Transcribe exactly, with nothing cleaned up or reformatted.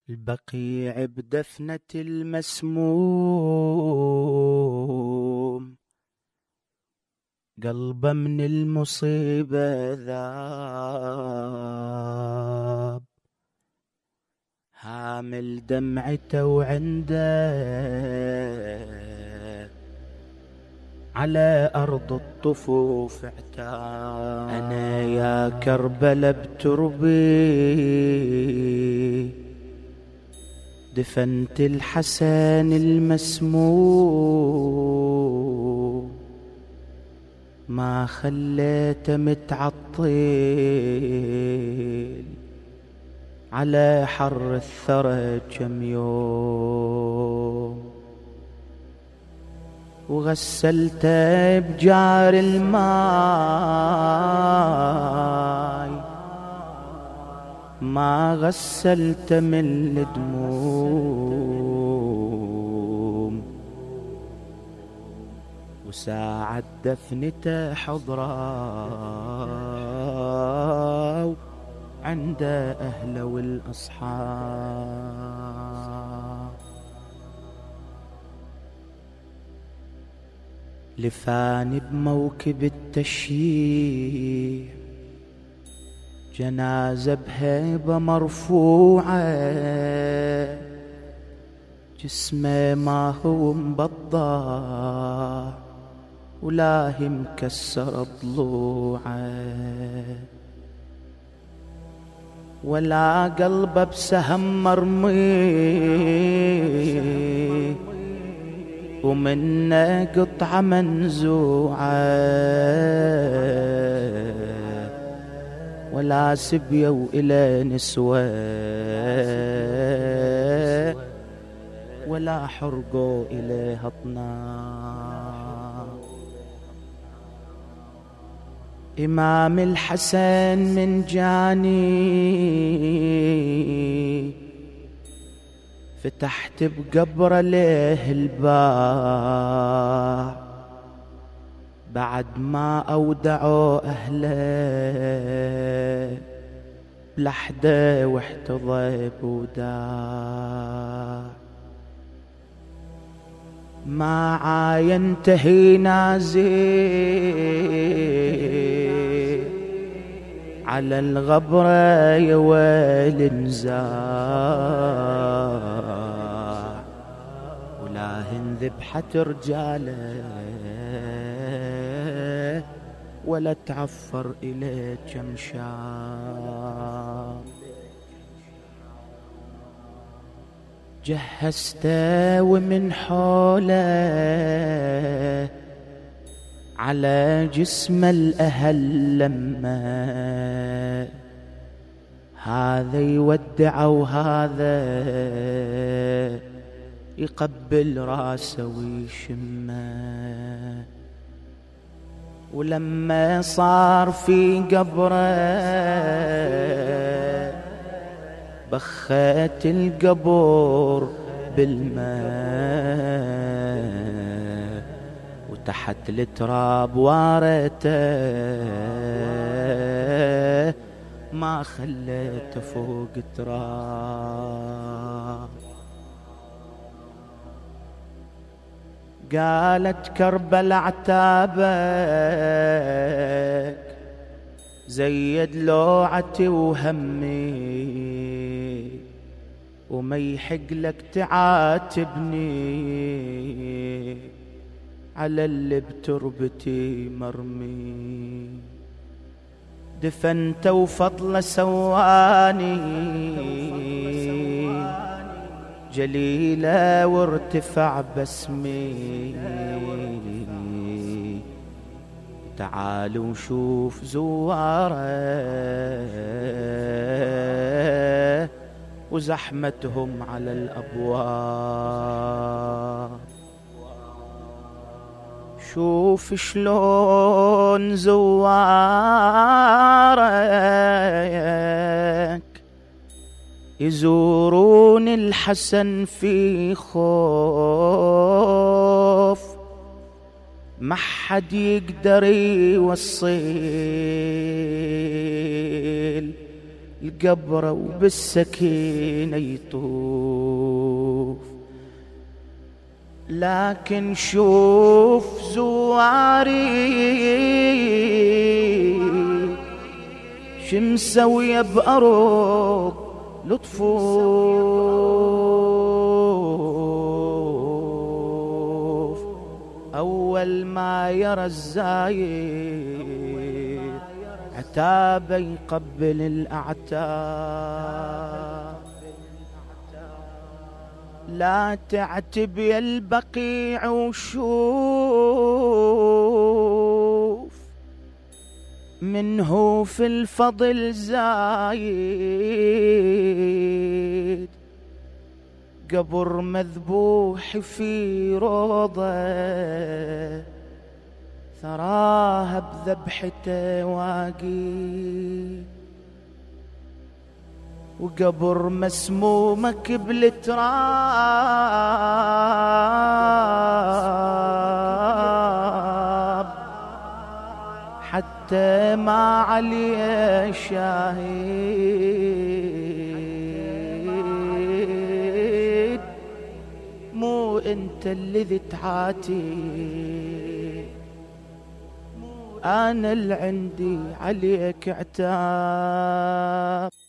البقيع بدفنة المسموم، قلبه من المصيبة ذاب، هامل دمعته وعنده على أرض الطفوف عتاب. أنا يا كربلا بتربي دفنت الحسن المسموم، ما خليته متعطل على حر الثرى كم يوم، وغسلته بجار الماي ما غسلت من الدموم، وساعة دفنته حضرا عند أهله والأصحاب. لفاني بموكب التشييع جنازة بهيبة مرفوعة، جسمه ما هو مبضع ولاهي مكسر ضلوعه، ولا قلبه بسهم مرمي ومنه قطعة منزوعة، ولا سبية وإلى نسوة ولا حرقوا إليها طناب. إمام الحسن من جاني فتحت بقبر له الباب، بعد ما أودعوا أهله بلحده واحتضب وداع، ما عاينته نازل على الغبرة يا ويل نزاع، ولاهن ذبحت رجاله ولا تعفر إليه كم شاب. جهزته ومن حوله على جسم الأهل لما هذا يودع وهذا يقبل راسه ويشمه، ولما صار في قبره بخت القبر بالماء، وتحت التراب وارته ما خليته فوق تراب. قالت كربلا عتابك زيد لوعتي وهمي، وما يحق لك تعاتبني على اللي بتربتي مرمي، دفنت وفضل سواني جليلة وارتفع باسمي، تعالوا وشوف زواره وزحمتهم على الأبواب. شوف شلون زوارك يزورون الحسن في خوف، ما حد يقدر يوصل القبر وبالسكينة يطوف. لكن شوف زواري شمسوية بأرض لطفوف. أول ما يرى الزايد عتابه يقبل الأعتاب. لا تعتب يا البقيع وشوف منه في الفضل زايد. قبر مذبوح في روضة ثراها بذبحته واقي. وقبر مسمومك بالتراب حتى ما عليه شاهد. مو انت الذي تعاتي، أنا اللي عندي عليك عتاب.